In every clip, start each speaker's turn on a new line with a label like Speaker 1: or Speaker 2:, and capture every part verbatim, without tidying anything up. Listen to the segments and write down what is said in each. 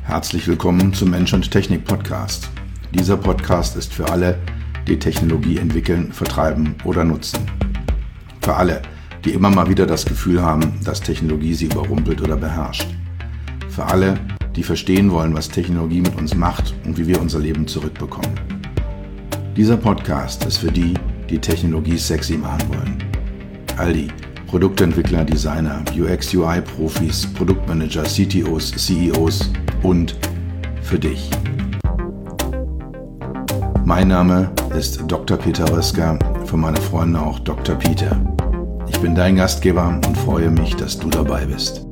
Speaker 1: Herzlich willkommen zum Mensch und Technik Podcast. Dieser Podcast ist für alle, die Technologie entwickeln, vertreiben oder nutzen. Für alle, die immer mal wieder das Gefühl haben, dass Technologie sie überrumpelt oder beherrscht. Für alle, die verstehen wollen, was Technologie mit uns macht und wie wir unser Leben zurückbekommen. Dieser Podcast ist für die, die Technologie sexy machen wollen. All die Produktentwickler, Designer, U X U I-Profis, Produktmanager, C T Os, C E Os und für dich. Mein Name ist Doktor Peter Röska, für meine Freunde auch Doktor Peter. Ich bin dein Gastgeber und freue mich, dass du dabei bist.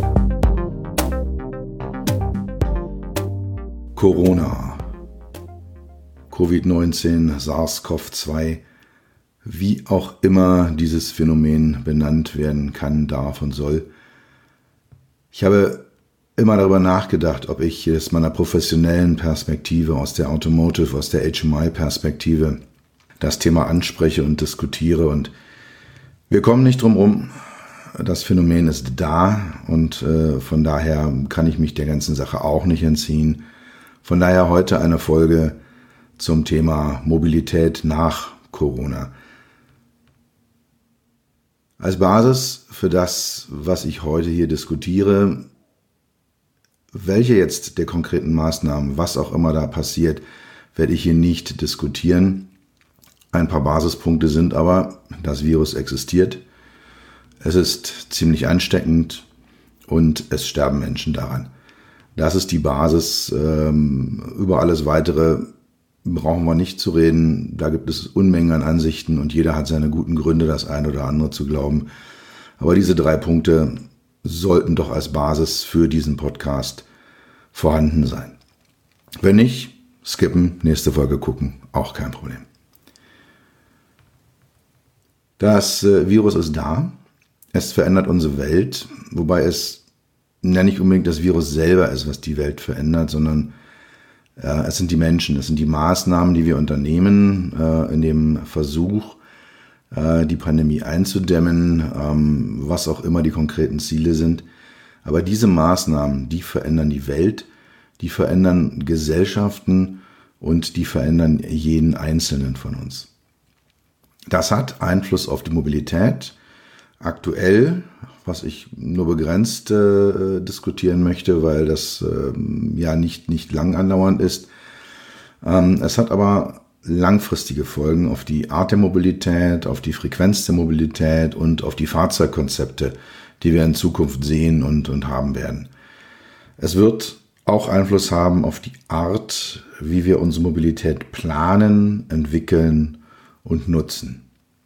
Speaker 1: Corona, Covid neunzehn, SARS-CoV zwei, wie auch immer dieses Phänomen benannt werden kann, darf und soll. Ich habe immer darüber nachgedacht, ob ich aus meiner professionellen Perspektive, aus der Automotive, aus der H M I-Perspektive das Thema anspreche und diskutiere. Und wir kommen nicht drum rum. Das Phänomen ist da und äh, von daher kann ich mich der ganzen Sache auch nicht entziehen. Von daher heute eine Folge zum Thema Mobilität nach Corona. Als Basis für das, was ich heute hier diskutiere, welche jetzt der konkreten Maßnahmen, was auch immer da passiert, werde ich hier nicht diskutieren. Ein paar Basispunkte sind aber, das Virus existiert, es ist ziemlich ansteckend und es sterben Menschen daran. Das ist die Basis. Über alles Weitere brauchen wir nicht zu reden. Da gibt es Unmengen an Ansichten und jeder hat seine guten Gründe, das eine oder andere zu glauben. Aber diese drei Punkte sollten doch als Basis für diesen Podcast vorhanden sein. Wenn nicht, skippen, nächste Folge gucken, auch kein Problem. Das Virus ist da, es verändert unsere Welt, wobei es ja nicht unbedingt das Virus selber ist, was die Welt verändert, sondern ja, es sind die Menschen, es sind die Maßnahmen, die wir unternehmen äh, in dem Versuch, äh, die Pandemie einzudämmen, ähm, was auch immer die konkreten Ziele sind. Aber diese Maßnahmen, die verändern die Welt, die verändern Gesellschaften und die verändern jeden Einzelnen von uns. Das hat Einfluss auf die Mobilität. Aktuell, was ich nur begrenzt äh, diskutieren möchte, weil das äh, ja nicht, nicht lang andauernd ist. Ähm, es hat aber langfristige Folgen auf die Art der Mobilität, auf die Frequenz der Mobilität und auf die Fahrzeugkonzepte, die wir in Zukunft sehen und, und haben werden. Es wird auch Einfluss haben auf die Art, wie wir unsere Mobilität planen, entwickeln und nutzen.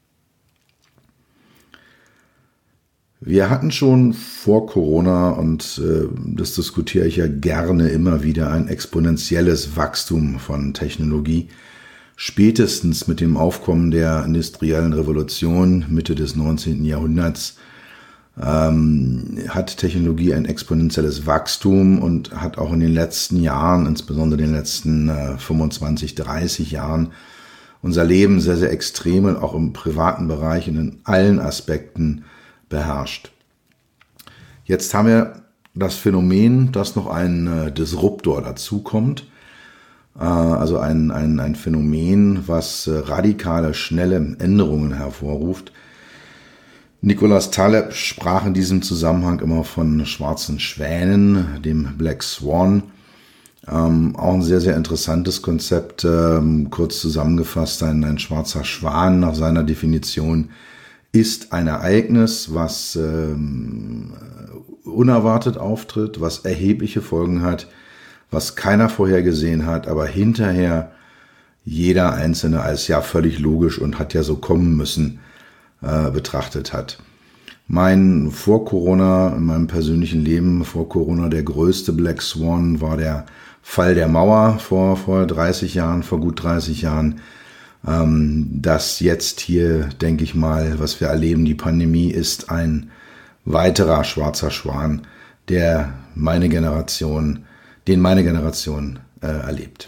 Speaker 1: Wir hatten schon vor Corona, und äh, das diskutiere ich ja gerne immer wieder, ein exponentielles Wachstum von Technologie. Spätestens mit dem Aufkommen der industriellen Revolution Mitte des neunzehnten Jahrhunderts ähm, hat Technologie ein exponentielles Wachstum und hat auch in den letzten Jahren, insbesondere in den letzten äh, fünfundzwanzig, dreißig Jahren, unser Leben sehr, sehr extrem und auch im privaten Bereich und in allen Aspekten beherrscht. Jetzt haben wir das Phänomen, dass noch ein äh, Disruptor dazukommt, äh, also ein, ein, ein Phänomen, was äh, radikale, schnelle Änderungen hervorruft. Nicholas Taleb sprach in diesem Zusammenhang immer von schwarzen Schwänen, dem Black Swan. Ähm, auch ein sehr, sehr interessantes Konzept, ähm, kurz zusammengefasst, ein, ein schwarzer Schwan nach seiner Definition ist ein Ereignis, was ähm, unerwartet auftritt, was erhebliche Folgen hat, was keiner vorhergesehen hat, aber hinterher jeder Einzelne als ja völlig logisch und hat ja so kommen müssen äh, betrachtet hat. Mein vor Corona, in meinem persönlichen Leben vor Corona, der größte Black Swan war der Fall der Mauer vor, vor dreißig Jahren, vor gut dreißig Jahren. Das jetzt hier, denke ich mal, was wir erleben, die Pandemie, ist ein weiterer schwarzer Schwan, der meine Generation, den meine Generation äh, erlebt.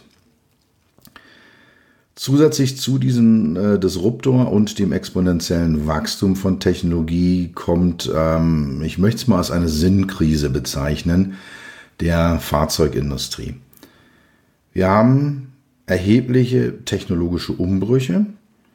Speaker 1: Zusätzlich zu diesem äh, Disruptor und dem exponentiellen Wachstum von Technologie kommt, ähm, ich möchte es mal als eine Sinnkrise bezeichnen, der Fahrzeugindustrie. Wir haben erhebliche technologische Umbrüche.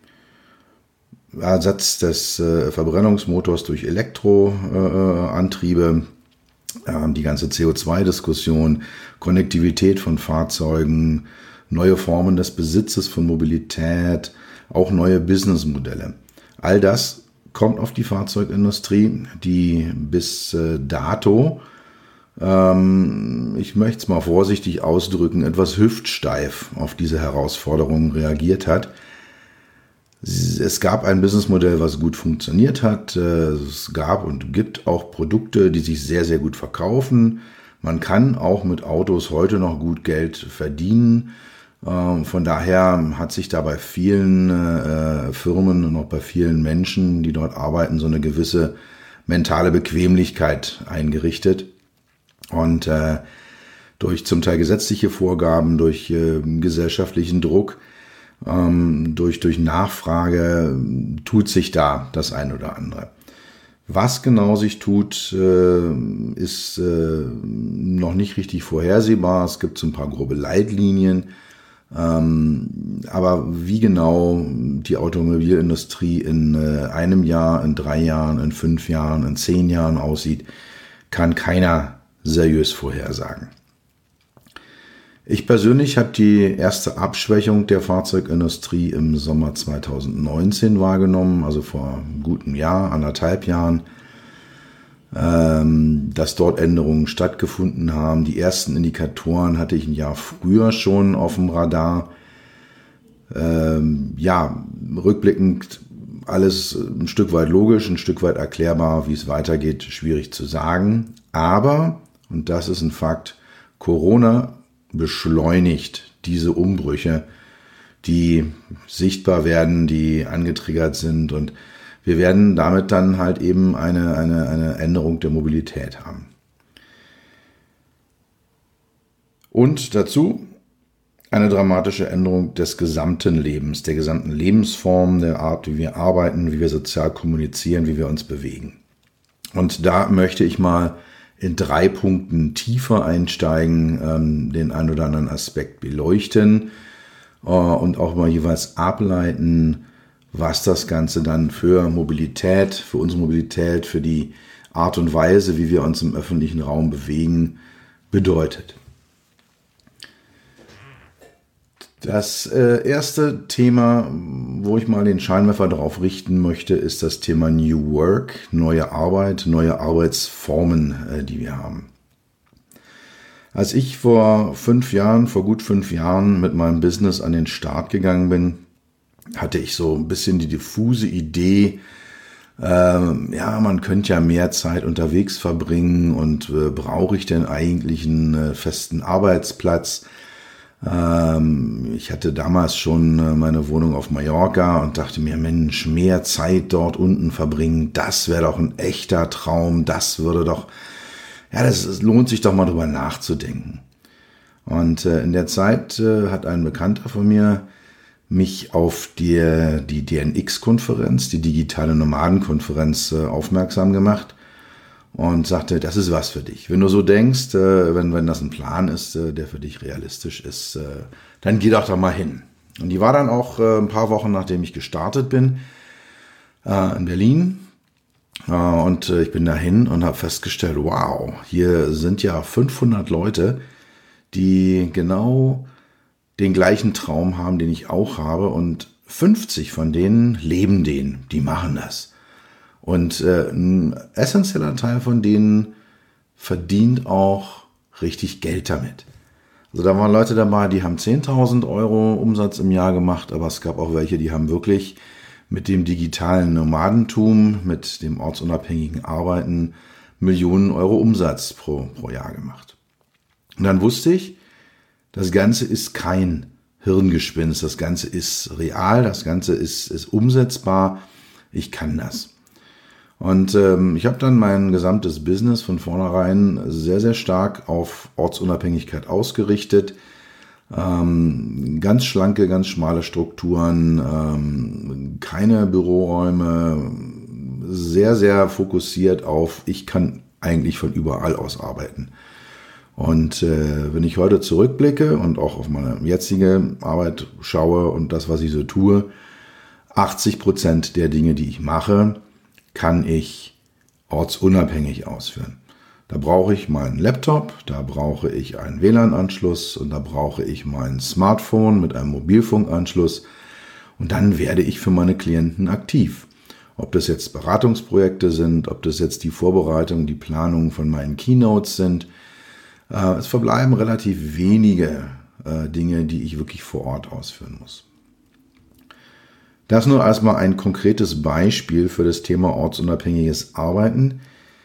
Speaker 1: Ersatz des äh, Verbrennungsmotors durch Elektroantriebe, äh, die ganze C O zwei Diskussion, Konnektivität von Fahrzeugen, neue Formen des Besitzes von Mobilität, auch neue Businessmodelle. All das kommt auf die Fahrzeugindustrie, die bis äh, dato, ähm, ich möchte es mal vorsichtig ausdrücken, etwas hüftsteif auf diese Herausforderungen reagiert hat. Es gab ein Businessmodell, was gut funktioniert hat. Es gab und gibt auch Produkte, die sich sehr, sehr gut verkaufen. Man kann auch mit Autos heute noch gut Geld verdienen. Von daher hat sich da bei vielen Firmen und auch bei vielen Menschen, die dort arbeiten, so eine gewisse mentale Bequemlichkeit eingerichtet. Und durch zum Teil gesetzliche Vorgaben, durch gesellschaftlichen Druck, Ähm, durch, durch Nachfrage tut sich da das ein oder andere. Was genau sich tut, äh, ist äh, noch nicht richtig vorhersehbar. Es gibt so ein paar grobe Leitlinien. Ähm, aber wie genau die Automobilindustrie in äh, einem Jahr, in drei Jahren, in fünf Jahren, in zehn Jahren aussieht, kann keiner seriös vorhersagen. Ich persönlich habe die erste Abschwächung der Fahrzeugindustrie im Sommer zweitausendneunzehn wahrgenommen, also vor einem guten Jahr, anderthalb Jahren, ähm, dass dort Änderungen stattgefunden haben. Die ersten Indikatoren hatte ich ein Jahr früher schon auf dem Radar. Ähm, ja, rückblickend alles ein Stück weit logisch, ein Stück weit erklärbar, wie es weitergeht, schwierig zu sagen. Aber, und das ist ein Fakt, Corona beschleunigt diese Umbrüche, die sichtbar werden, die angetriggert sind, und wir werden damit dann halt eben eine, eine, eine Änderung der Mobilität haben. Und dazu eine dramatische Änderung des gesamten Lebens, der gesamten Lebensform, der Art, wie wir arbeiten, wie wir sozial kommunizieren, wie wir uns bewegen. Und da möchte ich mal in drei Punkten tiefer einsteigen, ähm, den einen oder anderen Aspekt beleuchten äh, und auch mal jeweils ableiten, was das Ganze dann für Mobilität, für unsere Mobilität, für die Art und Weise, wie wir uns im öffentlichen Raum bewegen, bedeutet. Das äh, erste Thema, wo ich mal den Scheinwerfer darauf richten möchte, ist das Thema New Work, neue Arbeit, neue Arbeitsformen, äh, die wir haben. Als ich vor fünf Jahren, vor gut fünf Jahren mit meinem Business an den Start gegangen bin, hatte ich so ein bisschen die diffuse Idee, äh, ja, man könnte ja mehr Zeit unterwegs verbringen, und äh, brauche ich denn eigentlich einen äh, festen Arbeitsplatz? Ich hatte damals schon meine Wohnung auf Mallorca und dachte mir, Mensch, mehr Zeit dort unten verbringen, das wäre doch ein echter Traum, das würde doch, ja, das, das lohnt sich doch mal drüber nachzudenken. Und äh, in der Zeit äh, hat ein Bekannter von mir mich auf die, die D N X-Konferenz, die digitale Nomadenkonferenz, äh, aufmerksam gemacht und sagte, das ist was für dich. Wenn du so denkst, äh, wenn, wenn das ein Plan ist, äh, der für dich realistisch ist, äh, dann geh doch da mal hin. Und die war dann auch äh, ein paar Wochen, nachdem ich gestartet bin, äh, in Berlin. Äh, und äh, ich bin dahin und habe festgestellt, wow, hier sind ja fünfhundert Leute, die genau den gleichen Traum haben, den ich auch habe. Und fünfzig von denen leben den, die machen das. Und äh, ein essentieller Teil von denen verdient auch richtig Geld damit. Also da waren Leute dabei, die haben zehntausend Euro Umsatz im Jahr gemacht, aber es gab auch welche, die haben wirklich mit dem digitalen Nomadentum, mit dem ortsunabhängigen Arbeiten Millionen Euro Umsatz pro, pro Jahr gemacht. Und dann wusste ich, das Ganze ist kein Hirngespinst, das Ganze ist real, das Ganze ist, ist umsetzbar, ich kann das. Und ähm, ich habe dann mein gesamtes Business von vornherein sehr, sehr stark auf Ortsunabhängigkeit ausgerichtet. Ähm, ganz schlanke, ganz schmale Strukturen, ähm, keine Büroräume, sehr, sehr fokussiert auf, ich kann eigentlich von überall aus arbeiten. Und äh, wenn ich heute zurückblicke und auch auf meine jetzige Arbeit schaue und das, was ich so tue, achtzig Prozent der Dinge, die ich mache, kann ich ortsunabhängig ausführen. Da brauche ich meinen Laptop, da brauche ich einen W L A N-Anschluss und da brauche ich mein Smartphone mit einem Mobilfunkanschluss und dann werde ich für meine Klienten aktiv. Ob das jetzt Beratungsprojekte sind, ob das jetzt die Vorbereitung, die Planung von meinen Keynotes sind. Äh, es verbleiben relativ wenige äh, Dinge, die ich wirklich vor Ort ausführen muss. Das nur erstmal ein konkretes Beispiel für das Thema ortsunabhängiges Arbeiten.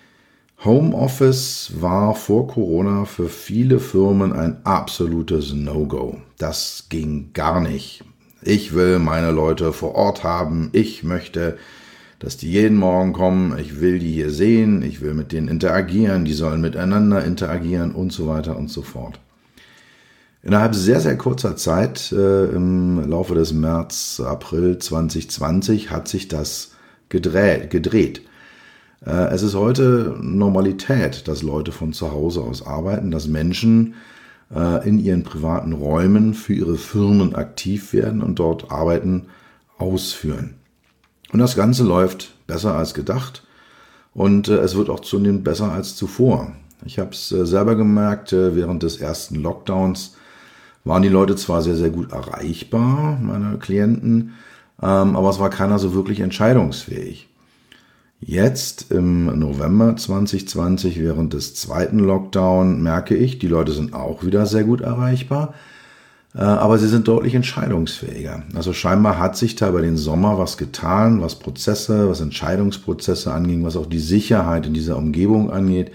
Speaker 1: Homeoffice war vor Corona für viele Firmen ein absolutes No-Go. Das ging gar nicht. Ich will meine Leute vor Ort haben. Ich möchte, dass die jeden Morgen kommen. Ich will die hier sehen. Ich will mit denen interagieren. Die sollen miteinander interagieren und so weiter und so fort. Innerhalb sehr, sehr kurzer Zeit, äh, im Laufe des März, April zwanzig zwanzig, hat sich das gedreht. gedreht. Äh, es ist heute Normalität, dass Leute von zu Hause aus arbeiten, dass Menschen äh, in ihren privaten Räumen für ihre Firmen aktiv werden und dort Arbeiten ausführen. Und das Ganze läuft besser als gedacht und äh, es wird auch zunehmend besser als zuvor. Ich habe es äh, selber gemerkt, äh, während des ersten Lockdowns waren die Leute zwar sehr, sehr gut erreichbar, meine Klienten, ähm, aber es war keiner so wirklich entscheidungsfähig. Jetzt im November zwanzig zwanzig, während des zweiten Lockdown, merke ich, die Leute sind auch wieder sehr gut erreichbar, äh, aber sie sind deutlich entscheidungsfähiger. Also scheinbar hat sich da über den Sommer was getan, was Prozesse, was Entscheidungsprozesse anging, was auch die Sicherheit in dieser Umgebung angeht.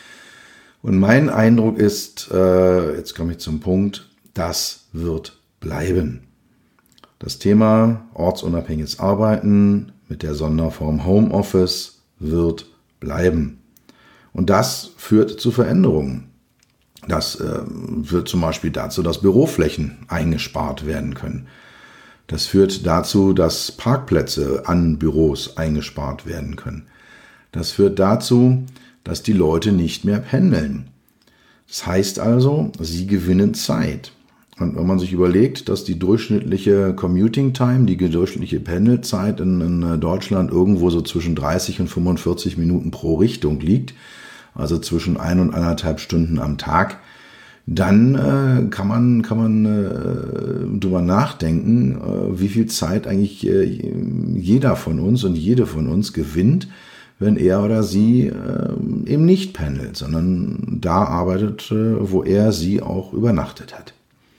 Speaker 1: Und mein Eindruck ist, äh, jetzt komme ich zum Punkt, das wird bleiben. Das Thema ortsunabhängiges Arbeiten mit der Sonderform Homeoffice wird bleiben. Und das führt zu Veränderungen. Das äh, führt zum Beispiel dazu, dass Büroflächen eingespart werden können. Das führt dazu, dass Parkplätze an Büros eingespart werden können. Das führt dazu, dass die Leute nicht mehr pendeln. Das heißt also, sie gewinnen Zeit. Und wenn man sich überlegt, dass die durchschnittliche Commuting Time, die durchschnittliche Pendelzeit in, in Deutschland irgendwo so zwischen dreißig und fünfundvierzig Minuten pro Richtung liegt, also zwischen ein und eineinhalb Stunden am Tag, dann äh, kann man, kann man äh, drüber nachdenken, äh, wie viel Zeit eigentlich äh, jeder von uns und jede von uns gewinnt, wenn er oder sie äh, eben nicht pendelt, sondern da arbeitet, äh, wo er sie auch übernachtet hat.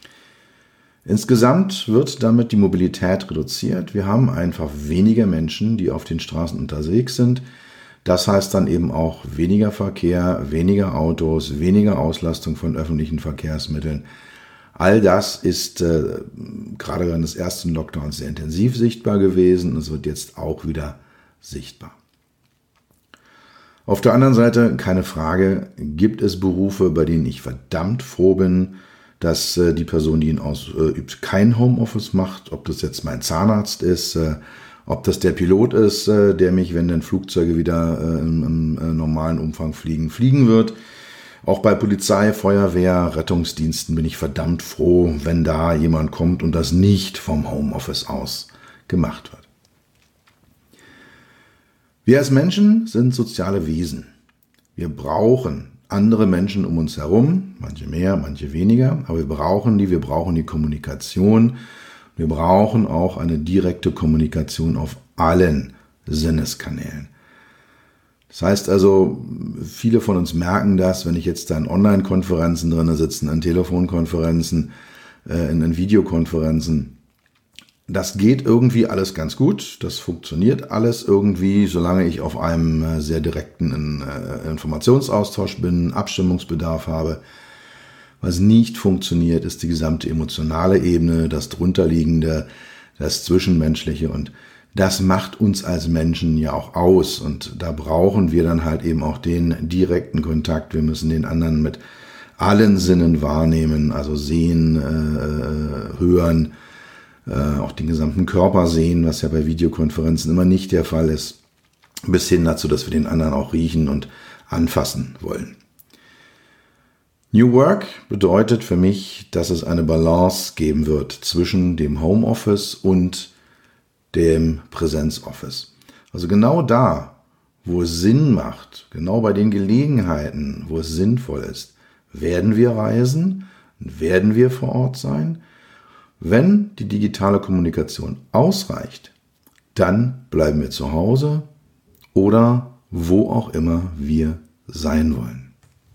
Speaker 1: Insgesamt wird damit die Mobilität reduziert. Wir haben einfach weniger Menschen, die auf den Straßen unterwegs sind. Das heißt dann eben auch weniger Verkehr, weniger Autos, weniger Auslastung von öffentlichen Verkehrsmitteln. All das ist äh, gerade während des ersten Lockdowns sehr intensiv sichtbar gewesen und es wird jetzt auch wieder sichtbar. Auf der anderen Seite, keine Frage, gibt es Berufe, bei denen ich verdammt froh bin, dass äh, die Person, die ihn ausübt, kein Homeoffice macht, ob das jetzt mein Zahnarzt ist, äh, ob das der Pilot ist, äh, der mich, wenn dann Flugzeuge wieder äh, im, im äh, normalen Umfang fliegen, fliegen wird. Auch bei Polizei, Feuerwehr, Rettungsdiensten bin ich verdammt froh, wenn da jemand kommt und das nicht vom Homeoffice aus gemacht wird. Wir als Menschen sind soziale Wesen. Wir brauchen andere Menschen um uns herum, manche mehr, manche weniger, aber wir brauchen die, wir brauchen die Kommunikation. Wir brauchen auch eine direkte Kommunikation auf allen Sinneskanälen. Das heißt also, viele von uns merken das, wenn ich jetzt da in Online-Konferenzen drin sitze, in Telefonkonferenzen, äh, in Videokonferenzen. Das geht irgendwie alles ganz gut, das funktioniert alles irgendwie, solange ich auf einem sehr direkten Informationsaustausch bin, Abstimmungsbedarf habe. Was nicht funktioniert, ist die gesamte emotionale Ebene, das drunterliegende, das Zwischenmenschliche und das macht uns als Menschen ja auch aus und da brauchen wir dann halt eben auch den direkten Kontakt. Wir müssen den anderen mit allen Sinnen wahrnehmen, also sehen, äh, hören, auch den gesamten Körper sehen, was ja bei Videokonferenzen immer nicht der Fall ist, bis hin dazu, dass wir den anderen auch riechen und anfassen wollen. New Work bedeutet für mich, dass es eine Balance geben wird zwischen dem Homeoffice und dem Präsenzoffice. Also genau da, wo es Sinn macht, genau bei den Gelegenheiten, wo es sinnvoll ist, werden wir reisen, werden wir vor Ort sein. Wenn die digitale Kommunikation ausreicht, dann bleiben wir zu Hause oder wo auch immer wir sein wollen.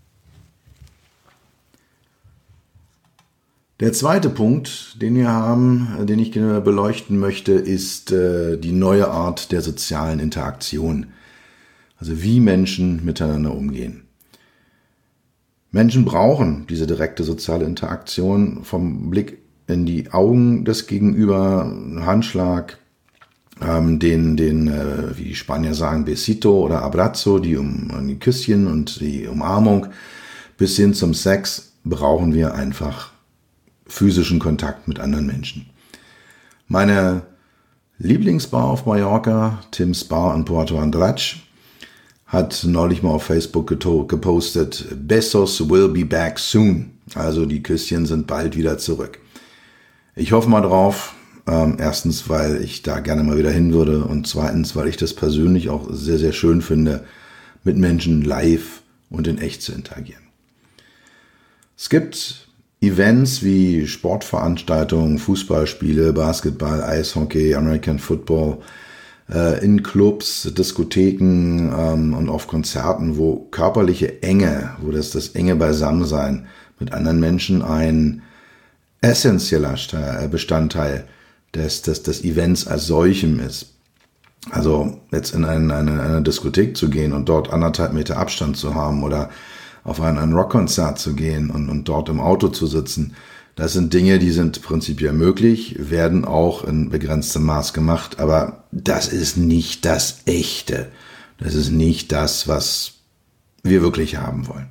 Speaker 1: Der zweite Punkt, den wir haben, den ich gerne beleuchten möchte, ist äh, die neue Art der sozialen Interaktion. Also wie Menschen miteinander umgehen. Menschen brauchen diese direkte soziale Interaktion vom Blick in die Augen des Gegenüber, Handschlag, ähm, den, den äh, wie die Spanier sagen, Besito oder Abrazo, die, um, die Küsschen und die Umarmung, bis hin zum Sex brauchen wir einfach physischen Kontakt mit anderen Menschen. Meine Lieblingsbar auf Mallorca, Tim's Bar in Porto Andratx, hat neulich mal auf Facebook gepostet, Besos will be back soon. Also die Küsschen sind bald wieder zurück. Ich hoffe mal drauf. Ähm, erstens, weil ich da gerne mal wieder hin würde und zweitens, weil ich das persönlich auch sehr, sehr schön finde, mit Menschen live und in echt zu interagieren. Es gibt Events wie Sportveranstaltungen, Fußballspiele, Basketball, Eishockey, American Football, äh, in Clubs, Diskotheken ähm, und auf Konzerten, wo körperliche Enge, wo das, das enge Beisammensein mit anderen Menschen ein essentieller Bestandteil des, des, des Events als solchem ist. Also jetzt in eine, eine, eine Diskothek zu gehen und dort anderthalb Meter Abstand zu haben oder auf ein, ein Rockkonzert zu gehen und, und dort im Auto zu sitzen, das sind Dinge, die sind prinzipiell möglich, werden auch in begrenztem Maß gemacht, aber das ist nicht das Echte. Das ist nicht das, was wir wirklich haben wollen.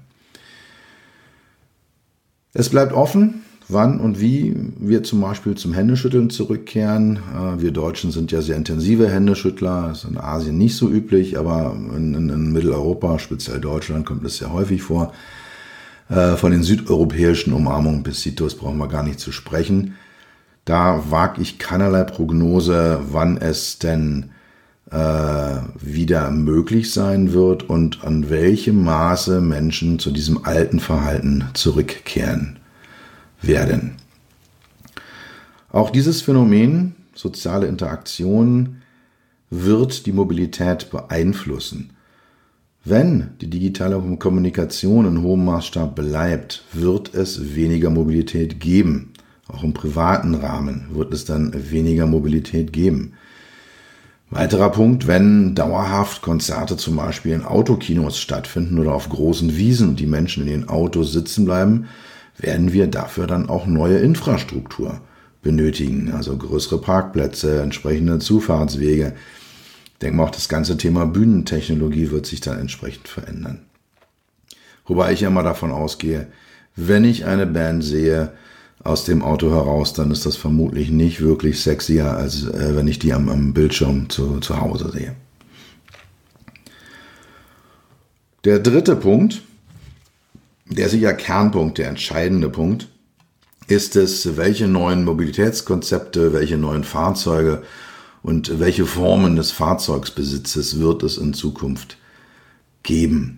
Speaker 1: Es bleibt offen, wann und wie wir zum Beispiel zum Händeschütteln zurückkehren. Wir Deutschen sind ja sehr intensive Händeschüttler, das ist in Asien nicht so üblich, aber in, in, in Mitteleuropa, speziell Deutschland, kommt es sehr häufig vor. Von den südeuropäischen Umarmungen, Besitos, brauchen wir gar nicht zu sprechen. Da wage ich keinerlei Prognose, wann es denn äh, wieder möglich sein wird und an welchem Maße Menschen zu diesem alten Verhalten zurückkehren werden. Auch dieses Phänomen, soziale Interaktion, wird die Mobilität beeinflussen. Wenn die digitale Kommunikation in hohem Maßstab bleibt, wird es weniger Mobilität geben. Auch im privaten Rahmen wird es dann weniger Mobilität geben. Weiterer Punkt, wenn dauerhaft Konzerte zum Beispiel in Autokinos stattfinden oder auf großen Wiesen und die Menschen in den Autos sitzen bleiben, werden wir dafür dann auch neue Infrastruktur benötigen, also größere Parkplätze, entsprechende Zufahrtswege. Ich denke mal, auch das ganze Thema Bühnentechnologie wird sich dann entsprechend verändern. Wobei ich ja mal davon ausgehe, wenn ich eine Band sehe aus dem Auto heraus, dann ist das vermutlich nicht wirklich sexier, als äh, wenn ich die am, am Bildschirm zu, zu Hause sehe. Der dritte Punkt, der sicher Kernpunkt, der entscheidende Punkt, ist es, welche neuen Mobilitätskonzepte, welche neuen Fahrzeuge und welche Formen des Fahrzeugsbesitzes wird es in Zukunft geben.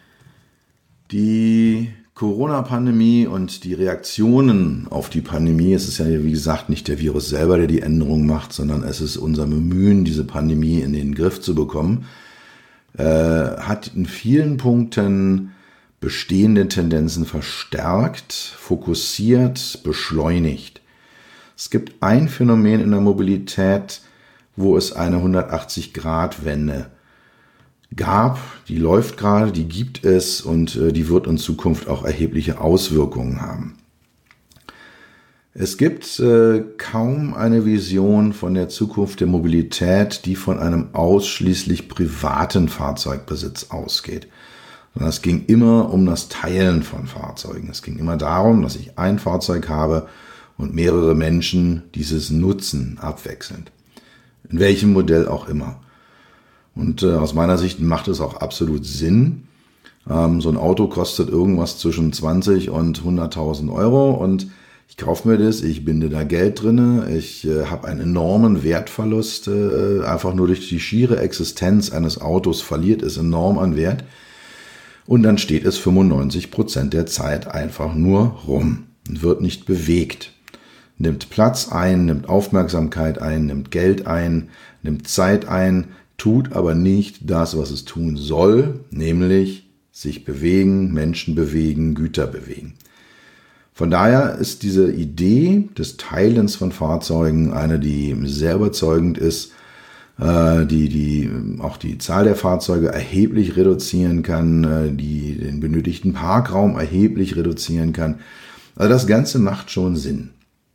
Speaker 1: Die Corona-Pandemie und die Reaktionen auf die Pandemie, es ist ja wie gesagt nicht der Virus selber, der die Änderung macht, sondern es ist unser Bemühen, diese Pandemie in den Griff zu bekommen, äh, hat in vielen Punkten bestehende Tendenzen verstärkt, fokussiert, beschleunigt. Es gibt ein Phänomen in der Mobilität, wo es eine hundertachtzig-Grad-Wende gab, die läuft gerade, die gibt es und äh, die wird in Zukunft auch erhebliche Auswirkungen haben. Es gibt äh, kaum eine Vision von der Zukunft der Mobilität, die von einem ausschließlich privaten Fahrzeugbesitz ausgeht. Sondern es ging immer um das Teilen von Fahrzeugen. Es ging immer darum, dass ich ein Fahrzeug habe und mehrere Menschen dieses nutzen, abwechselnd. In welchem Modell auch immer. Und äh, aus meiner Sicht macht es auch absolut Sinn. Ähm, so ein Auto kostet irgendwas zwischen zwanzig und hunderttausend Euro und ich kaufe mir das, ich binde da Geld drinne, ich äh, habe einen enormen Wertverlust, äh, einfach nur durch die schiere Existenz eines Autos verliert es enorm an Wert und dann steht es fünfundneunzig Prozent der Zeit einfach nur rum und wird nicht bewegt. Nimmt Platz ein, nimmt Aufmerksamkeit ein, nimmt Geld ein, nimmt Zeit ein, tut aber nicht das, was es tun soll, nämlich sich bewegen, Menschen bewegen, Güter bewegen. Von daher ist diese Idee des Teilens von Fahrzeugen eine, die sehr überzeugend ist, äh, die, die auch die Zahl der Fahrzeuge erheblich reduzieren kann, äh, die den benötigten Parkraum erheblich reduzieren kann. Also das Ganze macht schon Sinn.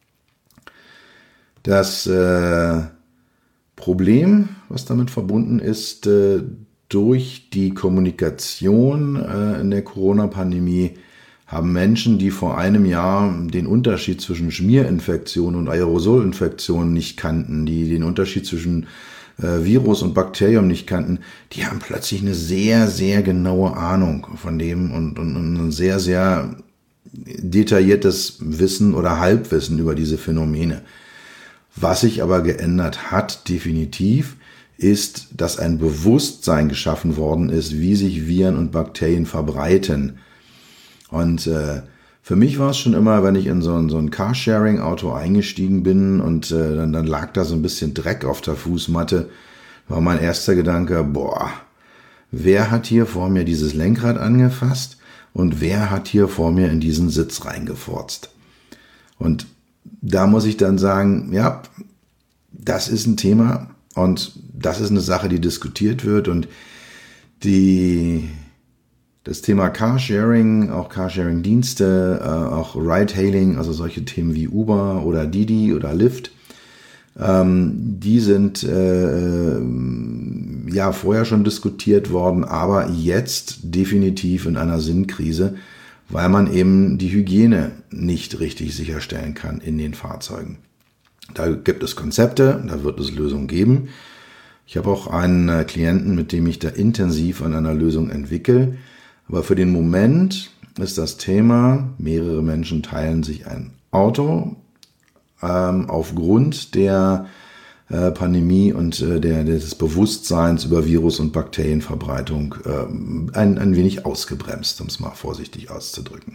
Speaker 1: Das äh, Problem, was damit verbunden ist, äh, durch die Kommunikation äh, in der Corona-Pandemie haben Menschen, die vor einem Jahr den Unterschied zwischen Schmierinfektion und Aerosolinfektion nicht kannten, die den Unterschied zwischen äh, Virus und Bakterium nicht kannten, die haben plötzlich eine sehr, sehr genaue Ahnung von dem und, und, und ein sehr, sehr detailliertes Wissen oder Halbwissen über diese Phänomene. Was sich aber geändert hat, definitiv, ist, dass ein Bewusstsein geschaffen worden ist, wie sich Viren und Bakterien verbreiten. Und äh, für mich war es schon immer, wenn ich in so ein, so ein Carsharing-Auto eingestiegen bin und äh, dann, dann lag da so ein bisschen Dreck auf der Fußmatte, war mein erster Gedanke, boah, wer hat hier vor mir dieses Lenkrad angefasst und wer hat hier vor mir in diesen Sitz reingefurzt? Und da muss ich dann sagen, ja, das ist ein Thema und das ist eine Sache, die diskutiert wird und die... Das Thema Carsharing, auch Carsharing-Dienste, äh, auch Ride-Hailing, also solche Themen wie Uber oder Didi oder Lyft, ähm, die sind äh, ja vorher schon diskutiert worden, aber jetzt definitiv in einer Sinnkrise, weil man eben die Hygiene nicht richtig sicherstellen kann in den Fahrzeugen. Da gibt es Konzepte, da wird es Lösungen geben. Ich habe auch einen Klienten, mit dem ich da intensiv an einer Lösung entwickle. Aber für den Moment ist das Thema, mehrere Menschen teilen sich ein Auto ähm, aufgrund der äh, Pandemie und äh, der, des Bewusstseins über Virus- und Bakterienverbreitung äh, ein, ein wenig ausgebremst, um es mal vorsichtig auszudrücken.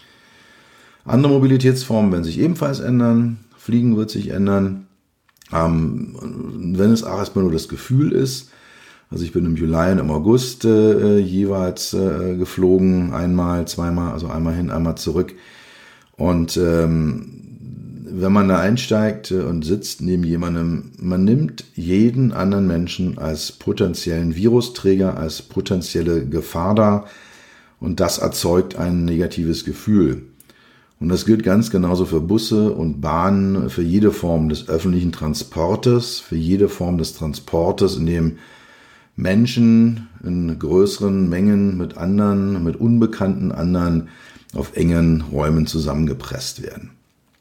Speaker 1: Andere Mobilitätsformen werden sich ebenfalls ändern. Fliegen wird sich ändern. Ähm, wenn es auch erstmal nur das Gefühl ist, also ich bin im Juli und im August äh, jeweils äh, geflogen, einmal, zweimal, also einmal hin, einmal zurück. Und ähm, wenn man da einsteigt und sitzt neben jemandem, man nimmt jeden anderen Menschen als potenziellen Virusträger, als potenzielle Gefahr dar und das erzeugt ein negatives Gefühl. Und das gilt ganz genauso für Busse und Bahnen, für jede Form des öffentlichen Transportes, für jede Form des Transportes, in dem Menschen in größeren Mengen mit anderen, mit unbekannten anderen auf engen Räumen zusammengepresst werden.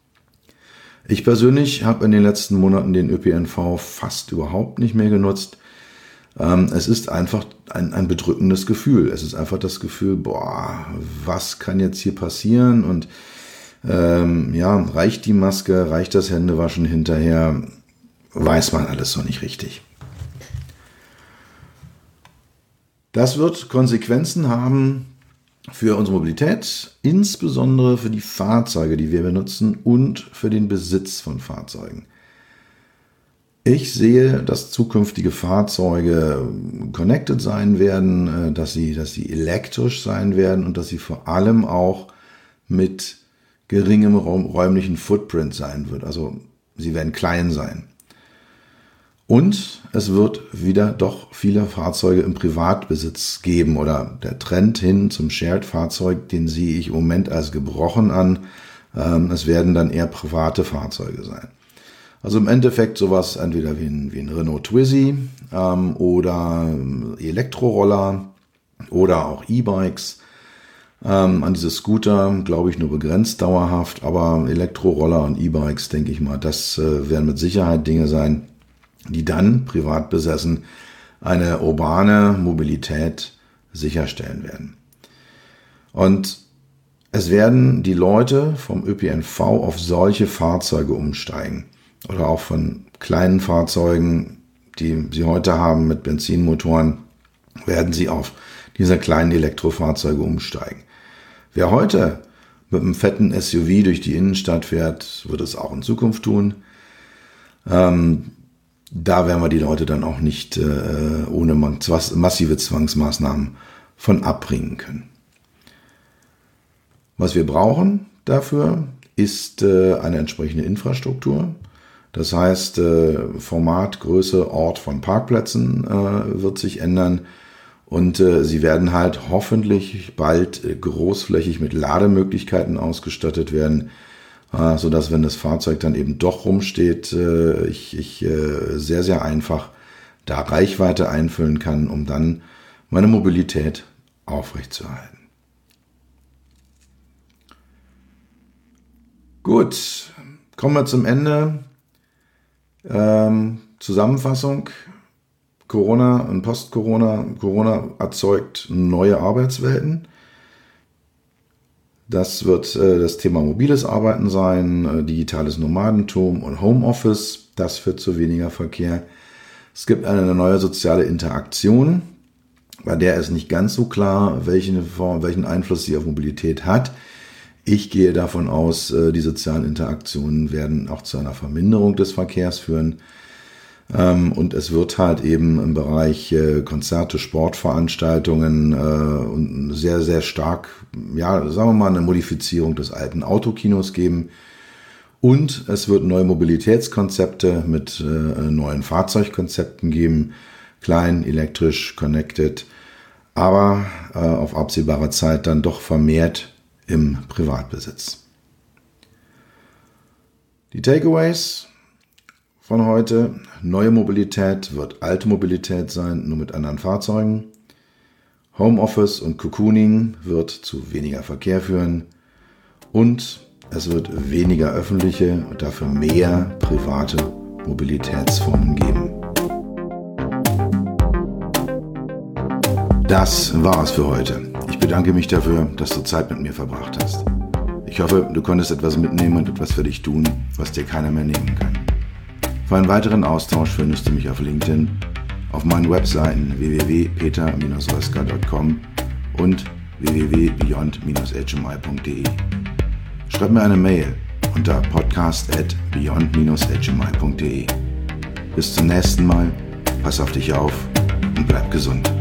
Speaker 1: Ich persönlich habe in den letzten Monaten den Ö P N V fast überhaupt nicht mehr genutzt. Ähm, es ist einfach ein, ein bedrückendes Gefühl. Es ist einfach das Gefühl, boah, was kann jetzt hier passieren? Und ähm, ja, reicht die Maske, reicht das Händewaschen hinterher? Weiß man alles so nicht richtig. Das wird Konsequenzen haben für unsere Mobilität, insbesondere für die Fahrzeuge, die wir benutzen und für den Besitz von Fahrzeugen. Ich sehe, dass zukünftige Fahrzeuge connected sein werden, dass sie, dass sie elektrisch sein werden und dass sie vor allem auch mit geringem räumlichen Footprint sein wird. Also sie werden klein sein. Und es wird wieder doch viele Fahrzeuge im Privatbesitz geben oder der Trend hin zum Shared-Fahrzeug, den sehe ich im Moment als gebrochen an. Es werden dann eher private Fahrzeuge sein. Also im Endeffekt sowas entweder wie ein, wie ein Renault Twizy ähm, oder Elektroroller oder auch E-Bikes. Ähm, an diese Scooter glaube ich nur begrenzt dauerhaft, aber Elektroroller und E-Bikes, denke ich mal, das äh, werden mit Sicherheit Dinge sein, die dann privat besessen eine urbane Mobilität sicherstellen werden. Und es werden die Leute vom Ö P N V auf solche Fahrzeuge umsteigen oder auch von kleinen Fahrzeugen, die sie heute haben mit Benzinmotoren, werden sie auf diese kleinen Elektrofahrzeuge umsteigen. Wer heute mit einem fetten S U V durch die Innenstadt fährt, wird es auch in Zukunft tun. Ähm, da werden wir die Leute dann auch nicht äh, ohne massive Zwangsmaßnahmen von abbringen können. Was wir brauchen dafür, ist äh, eine entsprechende Infrastruktur. Das heißt, äh, Format, Größe, Ort von Parkplätzen äh, wird sich ändern. Und äh, sie werden halt hoffentlich bald äh, großflächig mit Lademöglichkeiten ausgestattet werden, äh, sodass, wenn das Fahrzeug dann eben doch rumsteht, äh, ich, ich äh, sehr, sehr einfach da Reichweite einfüllen kann, um dann meine Mobilität aufrechtzuerhalten. Gut, kommen wir zum Ende. Ähm, Zusammenfassung. Corona und Post-Corona. Corona erzeugt neue Arbeitswelten. Das wird äh, das Thema mobiles Arbeiten sein, äh, digitales Nomadentum und Homeoffice. Das führt zu weniger Verkehr. Es gibt eine neue soziale Interaktion, bei der ist nicht ganz so klar, welchen, Form, welchen Einfluss sie auf Mobilität hat. Ich gehe davon aus, äh, die sozialen Interaktionen werden auch zu einer Verminderung des Verkehrs führen. Und es wird halt eben im Bereich Konzerte, Sportveranstaltungen und sehr, sehr stark, ja, sagen wir mal, eine Modifizierung des alten Autokinos geben. Und es wird neue Mobilitätskonzepte mit neuen Fahrzeugkonzepten geben. Klein, elektrisch, connected, aber auf absehbare Zeit dann doch vermehrt im Privatbesitz. Die Takeaways von heute: Neue Mobilität wird alte Mobilität sein, nur mit anderen Fahrzeugen. Homeoffice und Cocooning wird zu weniger Verkehr führen. Und es wird weniger öffentliche und dafür mehr private Mobilitätsformen geben. Das war's für heute. Ich bedanke mich dafür, dass du Zeit mit mir verbracht hast. Ich hoffe, du konntest etwas mitnehmen und etwas für dich tun, was dir keiner mehr nehmen kann. Für einen weiteren Austausch findest du mich auf LinkedIn, auf meinen Webseiten w w w punkt peter Bindestrich röska punkt com und w w w punkt beyond Bindestrich h m i punkt d e. Schreib mir eine Mail unter podcast at beyond Bindestrich h m i punkt d e. Bis zum nächsten Mal, pass auf dich auf und bleib gesund.